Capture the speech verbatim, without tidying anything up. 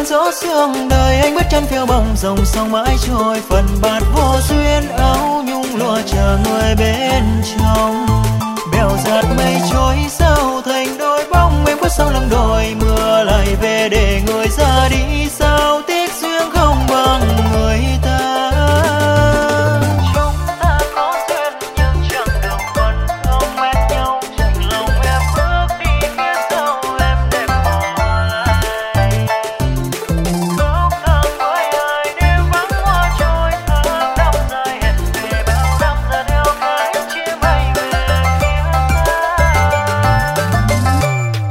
gió sương đời anh bước chân phiêu bồng dòng sông mãi trôi phần bạt vô duyên áo nhung lụa chờ người bên trong bèo giạt mây trôi sao thành đôi bóng em bước sau lưng đồi mưa lại về để người ra đi xa